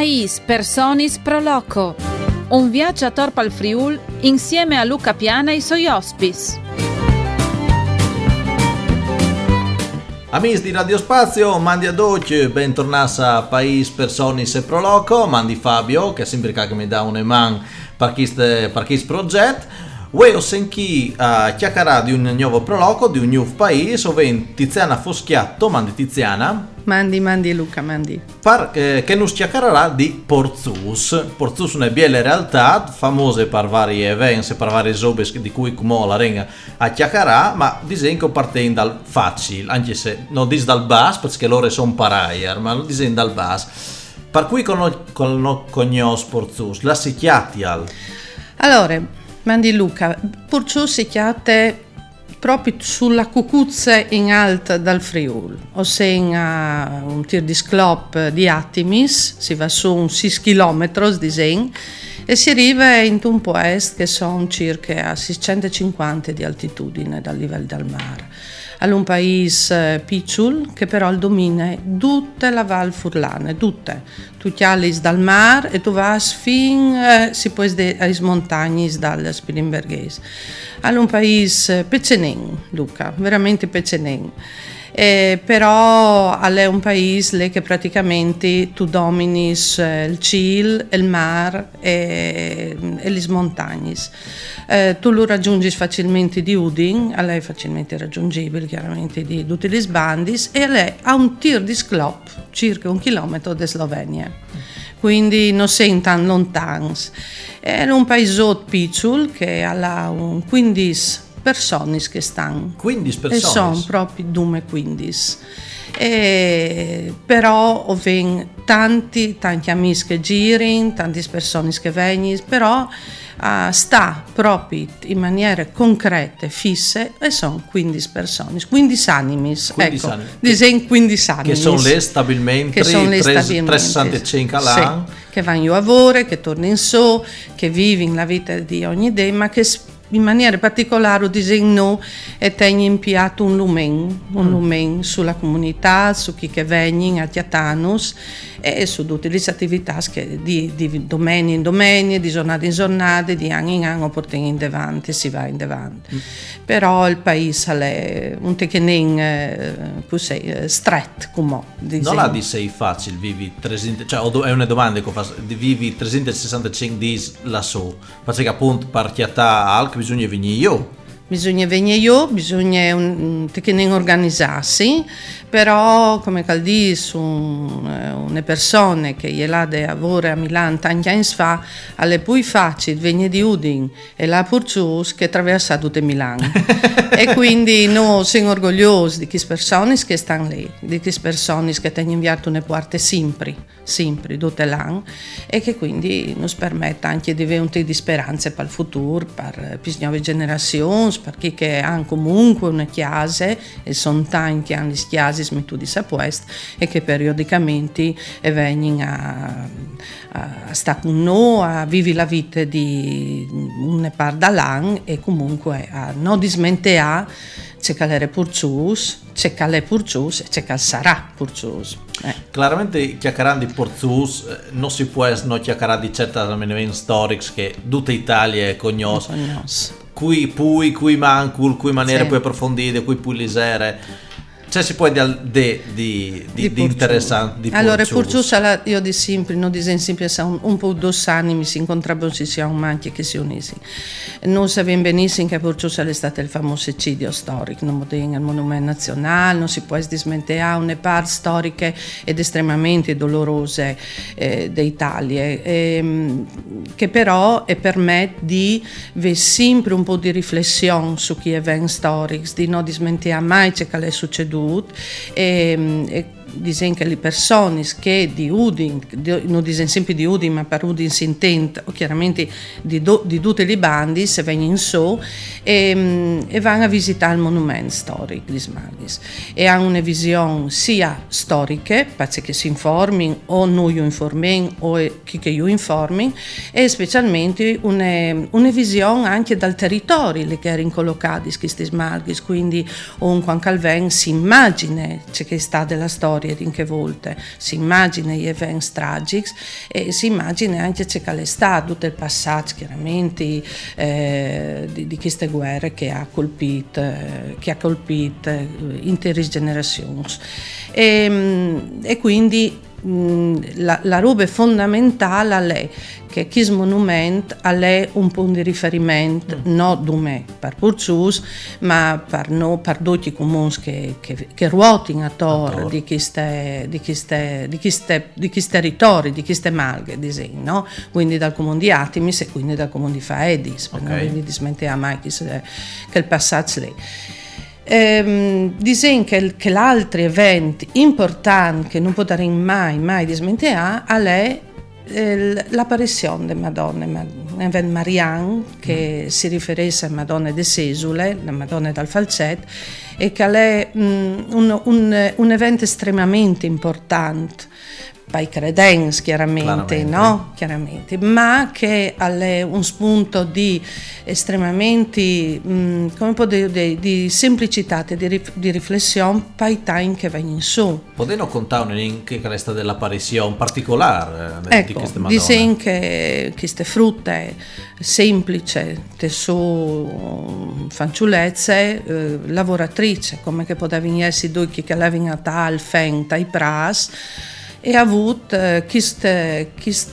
País, Personis Pro Loco. Un viaggio a Torpa al Friul insieme a Luca Piana e i suoi ospiti. Amici di Radio Spazio, mandi ad oggi, bentornati a País, Personis e Pro Loco, mandi Fabio, che è sempre che mi dà un man per questo progetto. Ho sentito chiacchierare di un nuovo proloco, di un nuovo paese, ovvero Tiziana Foschiatto, mandi Tiziana. Mandi Luca, mandi. Che nos chiacchiererà di Porzus. Porzus è una bella realtà, famosa per vari eventi, per varie robe di cui come la renga a chiacchierare, ma disegno che parte dal facile, anche se non dice dal basso, perché loro sono paraier, ma lo disegno dal basso. Per cui conosco Porzus, la si chiacchiera. Allora, mandi Luca, Porzus si chiama proprio sulla cucuzza in alto dal Friul, ossia un tir di sclop di Attimis, si va su un 6 km e si arriva in un paese che sono circa a 650 di altitudine dal livello del mare. È un paese piccolo che però domina tutta la Val Furlane, tutte. Tu chiali dal mare e tu vai fino alle montagne dal Spilimberghese. È un paese peccenin, Luca, veramente peccenin. Però è un paese che praticamente tu domini il cielo, il mare e le montagne. Tu lo raggiungi facilmente di Udin, è facilmente raggiungibile chiaramente di tutti gli sbandis, e lei ha un tir di sclop circa 1 chilometro da Slovenia, quindi non sei tan lontano. È un paesotto piccolo che ha un 15 persone che stanno. 15 persone? E sono proprio 15. Però ho tanti amici che girano, tante persone che vengono, però sta proprio in maniera concreta, fisse, e sono 15 persone, 15 animis, ecco, disegno 15 animis. Che sono le stabilmente 365 all'anno. Sì, che vanno a lavoro, che tornano in su, che vivono la vita di ogni giorno, ma che in maniera particolare disegno e tengo impiato un lumen sulla comunità, su chi che vengono a Tiatanus e su tutte le attività che di domenica in domenica, di giornata in giornata, di anno in anno portano in avanti, si va in avanti. Però il paese è un tecnin stretto come non la di sei facile, vivi 300, cioè è una domanda che faccio, vivi 365 giorni lassù, perché appunto per Chiatà Alc bisogna venire io. Bisogna organizzarsi, però come caldi su una persona che gliela de lavora a Milano tanti anni fa, è più facile venire di Udin e la Porzus che attraversa tutte Milano. E quindi noi siamo orgogliosi di queste persone che stanno lì, di queste persone che hanno inviato una parte sempre tutte l'anno, e che quindi ci permette anche di avere un po' di speranza per il futuro, per le nuove generazioni, perché che hanno comunque una chiesa, e sono tanti che hanno le chiese smettuti a questo, e che periodicamente vengono a stare con noi, a vivere la vita di una parte dall'anno, e comunque a non dismentare c'è che l'era Porzus, c'è che l'è Porzus e c'è che sarà Porzus. Chiaramente chiacchierando di Porzus non si può non chiacchierare di certi avvenimenti storici che tutta Italia conosce, cui manco, cui maniere puoi approfondire, cui puoi lisere. Cioè si può di interessante di allora Porzus io di sempre non disegno sempre un po' 2 anni mi si incontrano, ci siamo manchi che si unissi. Non sappiamo benissimo che Porzus è stato il famoso eccidio storico, non il monumento nazionale, non si può dismentare una parte storiche ed estremamente dolorose d'Italia, che però permette di avere sempre un po' di riflessione su chi eventi storici, di non dismentare mai ciò che è succeduto. E dicono che le persone che di Udin, non dicono sempre di Udin, ma per Udin si intende chiaramente di tutte le bandi, se vengono in su e vanno a visitare il monumento storico di Smagis, e hanno una visione sia storica, perché si informino, o noi informiamo o chi che io informi, e specialmente una visione anche dal territorio che erano collocati questi Smagis, quindi un Calven si immagina c'è che sta della storia storie in che volte si immagina gli eventi tragici e si immagina anche c'è che è stato tutto il passaggio chiaramente di queste guerre che ha colpito intere generazioni e quindi la roba fondamentale è che questo monumento è un punto di riferimento non solo per Purcius ma per tutti i comuni che ruotano attorno di questi territori, di queste malghe, no? Quindi dal comune di Atimis e quindi dal comune di Faedis, quindi dismentea mai che il passaggio lì. Dicono che l'altro evento importante che non potremo mai dismentere è l'apparizione di Madonna, un evento mariano che si riferisce a Madonna de Sesule, la Madonna dal Falcet, e che è un evento estremamente importante per i credenti chiaramente, no? Chiaramente, ma che è un spunto di estremamente di semplicità e di riflessione per i time che vengono su. Potete contare anche che resta dell'apparizione particolare di queste Madonne? Dicono che queste frutte semplici, su fanciullezze, lavoratrici, come che potevano essere due che avevano al fenta i pras, e ha avuto questa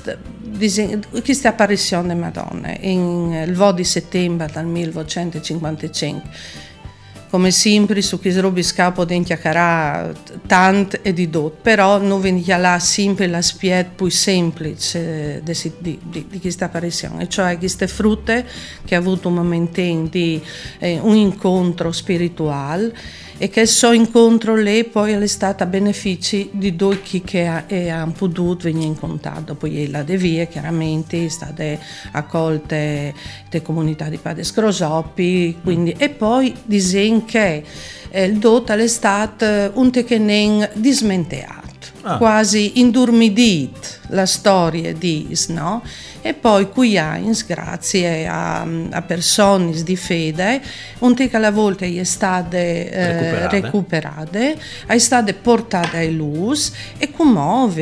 apparizione di Madonna il 2 di settembre del 1955. Come sempre su queste robe scapo di chiacchierare tanto e di tutto, però non veniva là sempre l'aspetto più semplice di questa apparizione, cioè queste frutte che ha avuto un momento di un incontro spirituale e che il suo incontro lì poi è stato a beneficio di due che hanno potuto venire in contatto. Poi la devia chiaramente state accolte le comunità di Padre Scrosoppi, quindi, e poi dicono che il dotto è stato un tecnen dismenteato. Quasi indurmidito la storia no? E poi qui grazie a persone di fede un che alla volta è state recuperate, è state portate a luz e commuove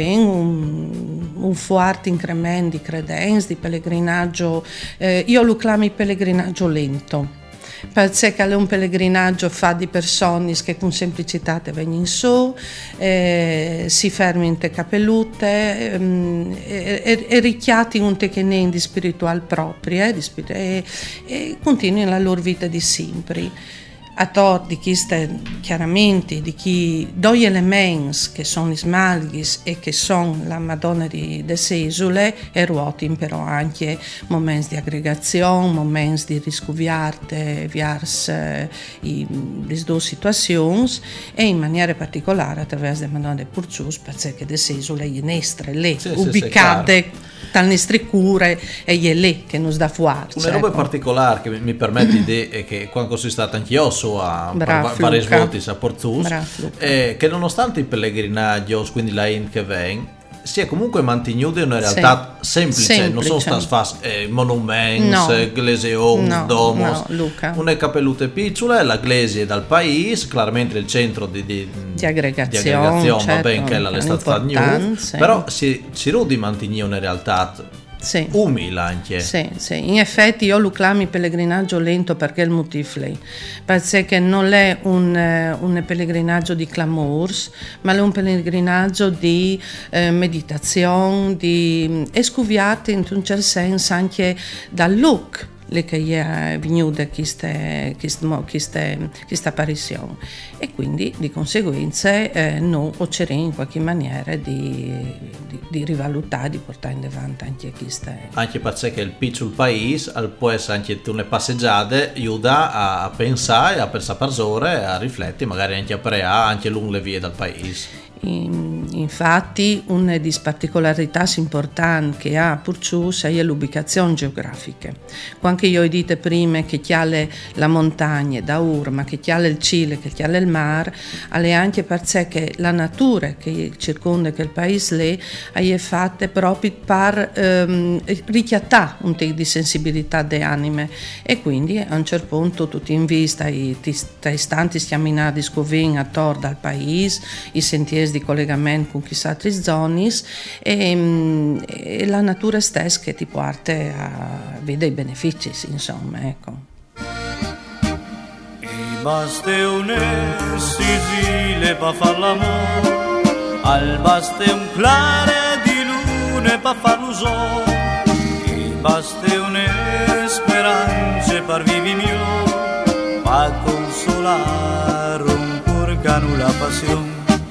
un forte incremento di credenze, di pellegrinaggio, io lo chiamo pellegrinaggio lento. Perché è un pellegrinaggio fa di persone che con semplicità vengono in su, si fermano in te capellute e richiati un te che ne di spiritual propri e continuano la loro vita di sempre. A tor di queste chiaramente di chi due elementi che sono i smalghis e che sono la Madonna de Sesule e ruotano però anche momenti di aggregazione, momenti di riscoviarte verso le due situazioni e in maniera particolare attraverso la Madonna de Purcius perché de Sesule è nestre lì ubicate tal nostre cure e è lì che nos dà fuori. Una roba particolare che mi permette di è che quando sono stato anch'io a vari svolti a Porzus che nonostante i pellegrinaggi quindi la in che vengono si è comunque mantenuta in una realtà semplice. Non sono stati fatti monumenti, gleseoni, domos, una capellute piccole, la glese dal paese, chiaramente il centro di aggregazione, certo, va bene che è stata fatta, però si rudi mantenere una realtà umile anche. Sì. In effetti io lo chiamo pellegrinaggio lento perché il motivo perché non è un pellegrinaggio di clamors, ma è un pellegrinaggio di meditazione, di escuviate in un certo senso anche dal look le che è venuta questa apparizione e quindi di conseguenza noi cerchiamo in qualche maniera di rivalutare, di portare in avanti anche queste. Anche perché il piccolo paese può essere anche una passeggiata aiuta a pensare, a pensare per ore, a riflettere, magari anche a preare anche lungo le vie del paese. Infatti una delle particolarità importanti che ha Purcius è l'ubicazione geografica. Quando io ho detto prima che c'è la montagna da Urma, che c'è il Cile, che c'è il mare, è anche perché la natura che circonda quel paese lì è fatta proprio per richiattare un tipo di sensibilità delle anime e quindi a un certo punto tutti in vista i stanti stiaminati scovin attorno al paese, i sentieri linee di collegamento con chissà altre zone e la natura stessa che ti porta a vedere i benefici, insomma, ecco. Baste un Sicile pa' far l'amore, al baste un clare di lune pa' far l'uso, e baste une speranze per vivi mio, pa' consolare un porcano la passione.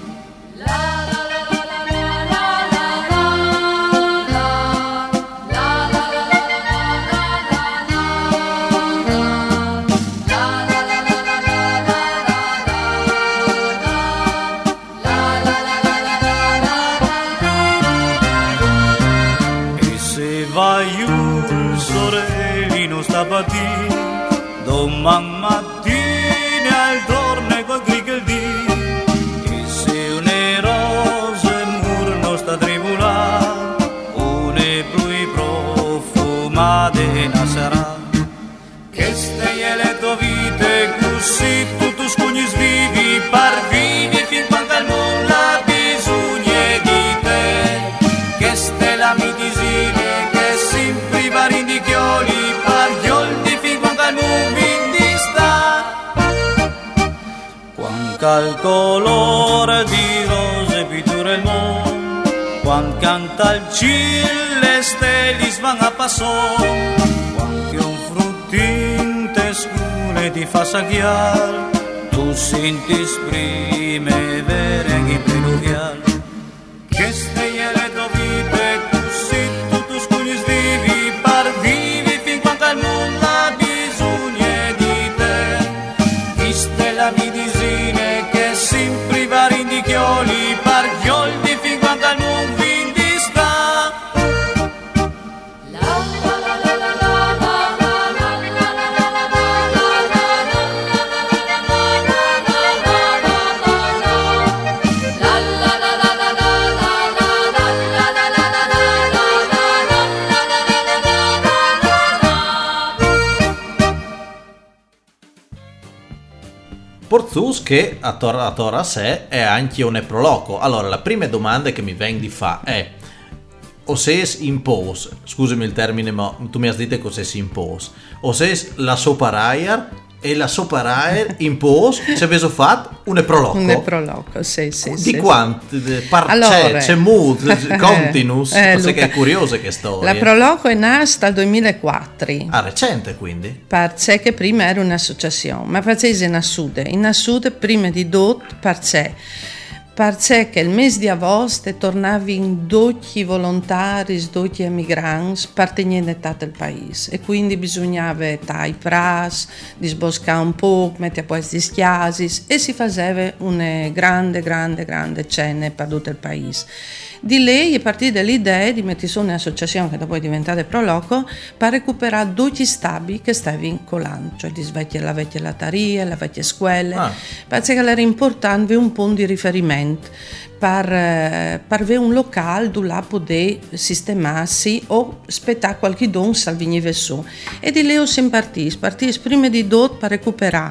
Domani mattina al torne con il dì, e se une rose murno sta tribulà, une più profumate nascerà. Che stai le tue vite così tutti scugni svivi, par vivi fin quando al mondo ha bisogno di te. Che stai la midisine che si priva di chioli, par chioldi fin quando al mondo al colore di rose pittura il mondo, quando canta il cielo le stelle van a passo, quando un fruttin te scure ti fa sagliare, tu senti primavera in preludial. Che stai le tue vite così tu scugni svivi, par vivi fin quando al mondo ha bisogno di te. Viste la midisina sempre vari di chioli, par chioldi fin quando al mondo quindi sta. Porzus che a Tora a sé è anche un proloco. Allora, la prima domanda che mi viene di fa è: o se impose, scusami il termine, ma tu mi hai detto cosa si impose, o se la soparaia e la soparaia impose se avete fatto un proloco. Un proloco, sì. Di quanto? Allora, c'è mood, continuous, perché è curiosa che storia. La proloco è nata dal 2004. Ah, recente quindi? Perché che prima era un'associazione, ma perché è nascita prima di tutto perché il mese di agosto tornavi in 12 volontari, 12 emigranti appartenenti al paese e quindi bisognava tai pras, disboscare un po', mettere a posto gli schiasi e si faceva una grande cena per tutto il paese. Di lei è partita l'idea di mettere su un'associazione che dopo è diventata Proloco per recuperare 12 stabi che stavano in Colano, cioè la vecchia latteria, la vecchia scuola, perché era importante un punto di riferimento per avere un locale dove la poter sistemarsi o aspettare qualche don salvinive su. E di lei siamo partiti prima di tutto per recuperare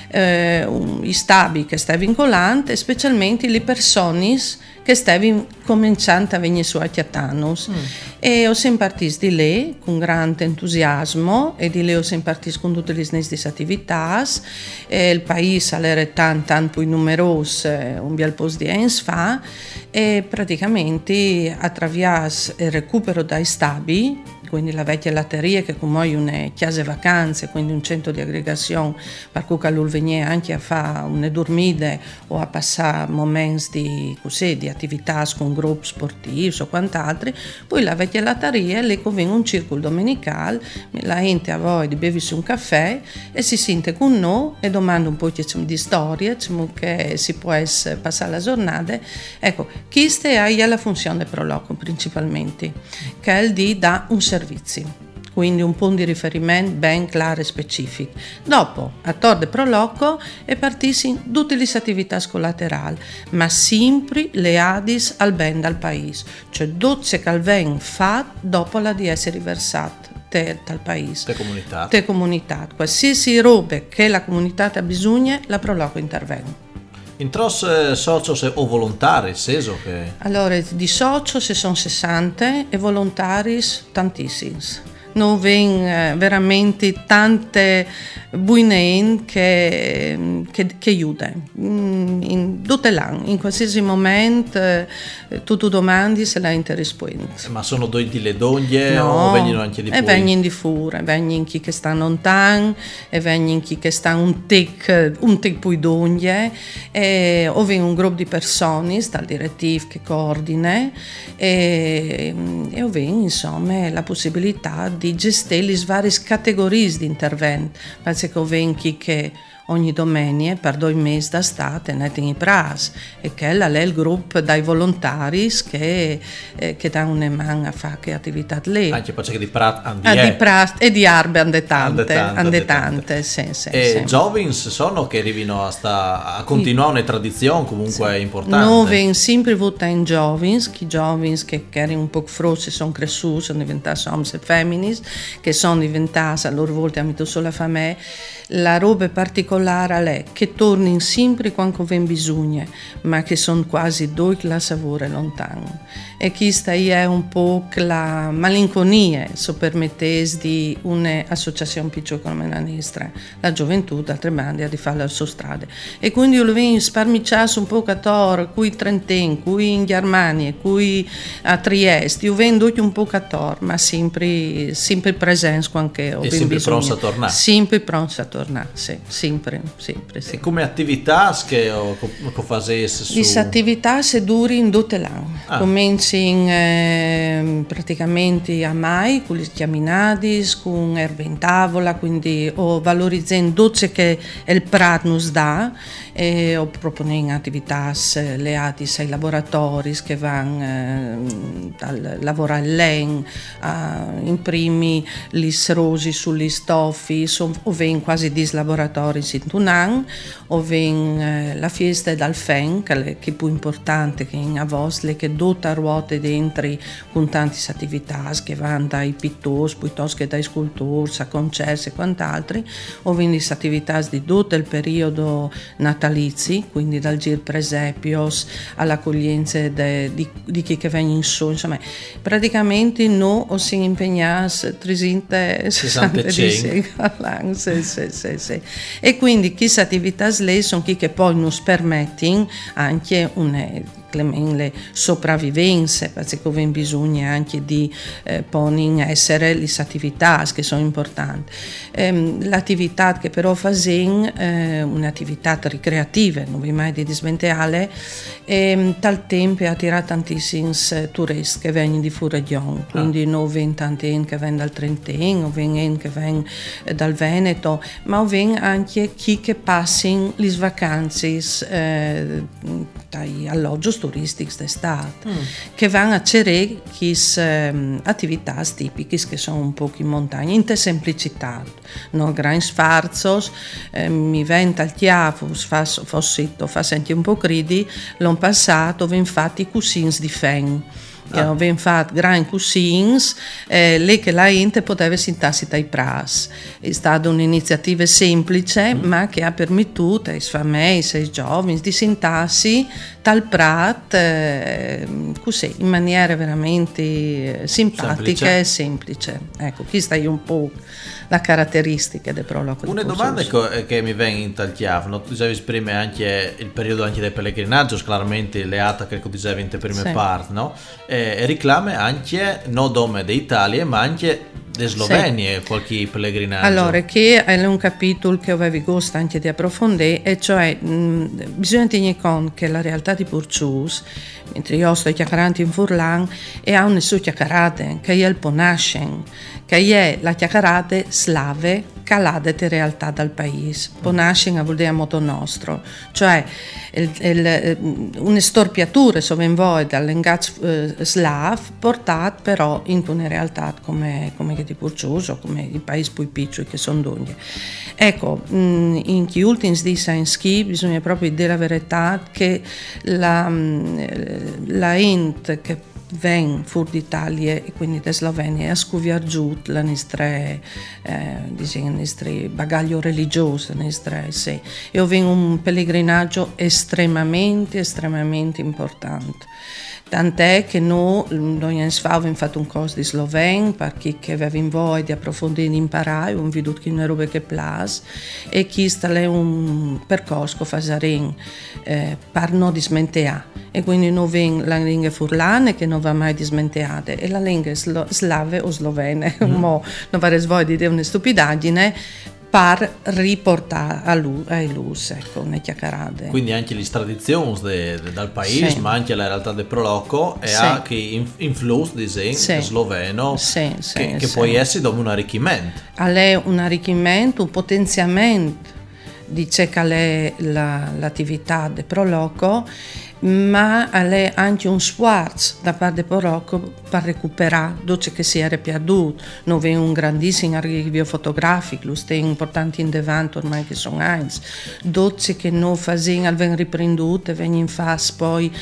i stabi che stavano in Colano e specialmente le persone che stavano cominciando a venire su a Chiatanus. E ho sempre partito di lei con grande entusiasmo e di lei ho sempre partito con tutte le nostre attività. Il paese era tanto più numeroso un bel po' di anni fa e praticamente attraverso il recupero dai stabi, quindi la vecchia latteria che come è una chiesa vacanze, quindi un centro di aggregazione per cui lui veniva anche a fare una dormite o a passare momenti di attività con gruppi sportivi o quant'altro. Poi la vecchia latteria lì conviene un circolo domenicale, la gente a voi di beversi un caffè e si sente con noi e domanda un po' di storie che si può passare la giornata. Ecco, questa è la funzione del Proloco principalmente, che è il di dare un servizio, quindi un punto di riferimento ben chiaro e specifico. Dopo, a Tor de Proloco è partito in tutte le attività collaterali, ma sempre le adis al ben dal paese, cioè tutto che vengono fatto dopo la di essere riversato dal paese. Te comunità. Qualsiasi roba che la comunità ha bisogno, la Proloco interviene. In tros socios o volontari, seso che... Allora, di socios sono 60 e volontari tantissimi. Noi abbiamo veramente tante buone che aiutano in tutte l'anno, in qualsiasi momento, tu domandi se la rispondi. Ma sono doiti le donne o vengono anche di fuori? E vengono di fuori, vengono chi che stanno lontano, e vengono chi che stanno un tic più donne, o vengono un gruppo di persone dal direttivo che coordina e o vengono insomma la possibilità di gestire le varie categorie di intervento. Penso che vengono chi che ogni domenica per 2 mesi da state in i pras e che è il gruppo dei volontari che danno una mano a fare attività lì. Anche perché di prat di prat e di arbe ande tante. E giovani sono che arrivino a continuare una tradizione comunque importante. Noi abbiamo sempre avuto in giovani che erano un po' frossi, sono cresciuti, sono diventati uomini e femmine, che sono diventati a loro volta amici solo a me. La roba particolare è che tornano sempre quando viene bisogno, ma che sono quasi 2 classi lontano. E questa è un po' la malinconia, se permettete, di un'associazione piccola come la nostra. La gioventù, d'altre bande, ha di fare la sua strada. E quindi io lo vedo sparmicciato un po' a Tor, qui in Trentino, qui in Germania, qui a Trieste. Io vedo un po' a Tor, ma sempre presente quando ho sempre pronto a tornare. Sempre pronto a tornare, sì, sempre. E come attività che fate su? Le attività si durano in tutte l'anno. Cominci praticamente a mai con le chiaminadi, con erbe in tavola, quindi o valorizzando tutto che il Prat nos dà o proponendo attività legate ai laboratori che vanno dal lavoro al len a imprimi gli rosi sugli stoffi o vengono quasi 10 laboratori in un anno o vengono la festa dal FEN che è più importante che in Avosle che dota ruote dentro con tante attività che vanno dai pittori piuttosto che dai scultori a concerti e quant'altro o vengono le attività di tutto il periodo natalizi, quindi dal giro presepios all'accoglienza di chi che viene in su, insomma praticamente noi siamo impegnati 365 all'anno, sì. E quindi queste attività lì sono chi che poi ci permettono anche le sopravvivenze, perché abbiamo bisogno anche di porre in essere le attività che sono importanti. L'attività che però facciamo un'attività ricreativa, non vi mai di dismenteale, tal tempo attira tantissimi turisti che vengono di fuori regione, quindi non vengono tanti che vengono dal Trentino, o vengono che vengono dal Veneto, ma vengono anche chi che passano le vacanze dai alloggi turistici d'estate, che vanno a cercare queste attività tipiche che sono un po' in montagna, in semplicità, non grandi sforzi, mi venta il chiavo, fa sentire un po' credi, l'anno passato ho fatto i cusins di fen. Abbiamo fatto grandi cusins, lì che la gente poteva sentarsi dai pras. È stata un'iniziativa semplice, ma che ha permesso ai famiglie, ai giovani di sentarsi dal prat così, in maniera veramente simpatica e semplice. Ecco, questa è un po' la caratteristica del prologo. Una domanda che mi viene in tal chiave, no? Tu dicevi prima anche il periodo anche del pellegrinaggio, chiaramente le che dicevi in te prime parti, no? E reclame anche non nome d'Italia ma anche di Slovenia qualche pellegrinaggio. Allora, che è un capitolo che avevi gusto anche di approfondire, e cioè bisogna tenere conto che la realtà di Purcius, mentre io sto chiacchierando in Furlan, e ha una sua chiacchierata che è il Ponashen, che è la chiacchierata slave calate di realtà dal paese. Ponashen vuol dire a modo nostro, cioè un'estorpiatura se ben voi dal linguaggio slav portato però in una realtà come che di Purcius o come i paesi più piccoli che sono d'ogni. Ecco, in chi ultimi di Sainski bisogna proprio dire la verità che la ente che ven fuori d'Italia e quindi da Slovenia a scuviar giù la nostra bagaglio religioso, sì. Io vengo un pellegrinaggio estremamente importante. Tant'è che noi abbiamo fatto un corso di sloveno perché avevamo voglia di approfondire e imparare, abbiamo veduto che non è roba che piace e questo è un percorso che facciamo per non dismentere. E quindi noi abbiamo la lingua furlana che non va mai dismenterata e la lingua slave o slovene, non vorrei voglia di dire una stupidaggine, per riportare ai lus, ecco, le chiacchierate. Quindi anche le tradizioni dal paese, sì, ma anche la realtà del Proloco e sì, anche influsso di sì, sloveno, sì, che sì, può essere un arricchimento. È un arricchimento, un potenziamento di ciò che è l'attività del Proloco, ma è anche un sforzo da parte del Proloco per recuperare ciò che si era perduto. Noi abbiamo un grandissimo archivio fotografico, lo stiamo importanti in davanti ormai che sono anni, ciò che noi facciamo vengono riprendute, vengono fatte poi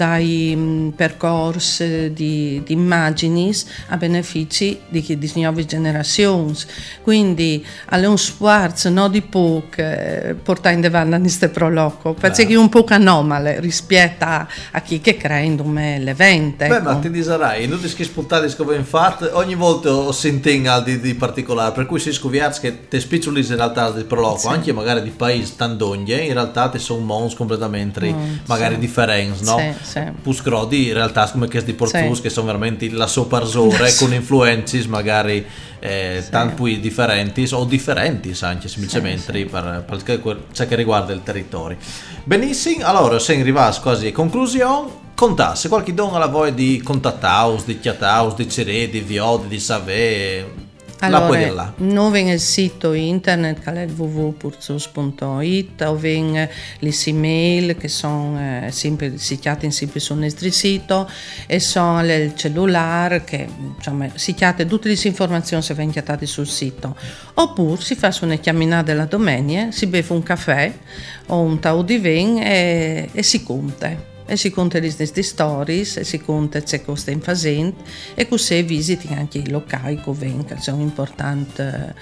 dai percorsi di immagini a benefici di nuove generazioni. Quindi è un sforzo non di poco portare in davanti questo Proloco, perché è un po' anomalo rispetto a chi che crea l'evento. Beh, ma ti disarai, non ti spuntare che abbiamo fatto, ogni volta ho sentito di particolare, per cui si scoviarsi che te spiccioli in realtà del Proloco, sì, anche magari di paesi tandoglie, in realtà te sono mons completamente magari sì, differenti, no? Sì, sì. Puscrodi in realtà come che di portus, sì, che sono veramente la soparzore, sì, con influenze magari sì, tanto differenti o differenti anche semplicemente, sì, sì, per ciò che riguarda il territorio. Benissimo, allora siamo arrivati quasi a conclusione. Contasse qualche donna alla voglia di contattaus, di chiataus, di cerè, di viodi, di savè. Allora, noi abbiamo il sito internet che è www.purzus.it, abbiamo le email che sono sempre sitiate sempre sul nostro sito e sono il cellulare che insomma sitiate tutte le informazioni se vengono chiatate sul sito. Oppure si fa una chiaminata la domenica, si beve un caffè o un tau di vino e si conta. E si conta le nostre storie, e si conta ciò che stiamo facendo e così visiti anche i locali che sono importanti,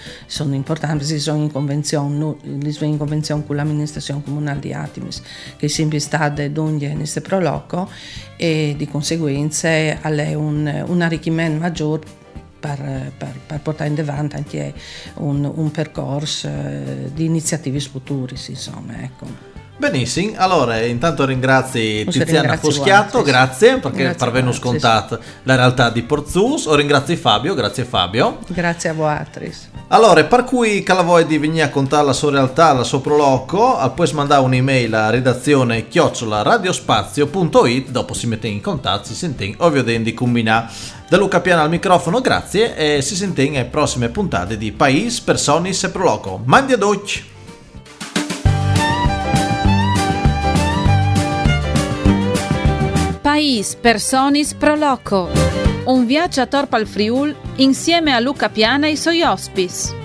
si sono in convenzione, con l'amministrazione comunale di Artemis, che è sempre stata d'ogni questo Proloco e di conseguenza è un arricchimento maggiore per portare in avanti anche un percorso di iniziative future, insomma, ecco. Benissimo, allora intanto ringrazio Tiziana Foschiato, grazie perché per averci scontato la realtà di Porzus, o ringrazio Fabio, grazie Fabio. Grazie a voi. Allora, per cui che la vuoi di venire a contare la sua realtà, la sua Proloco, puoi mandare un'email a redazione @radiospazio.it, dopo si mette in contatto, si sente ovviamente di combinare. Da Luca Piana al microfono, grazie e si sente in prossime puntate di Pais, Personis e Proloco. Mandi ad occhi! Pais, Personis, Proloco. Un viaggio a Torpa al Friul insieme a Luca Piana e i suoi ospiti.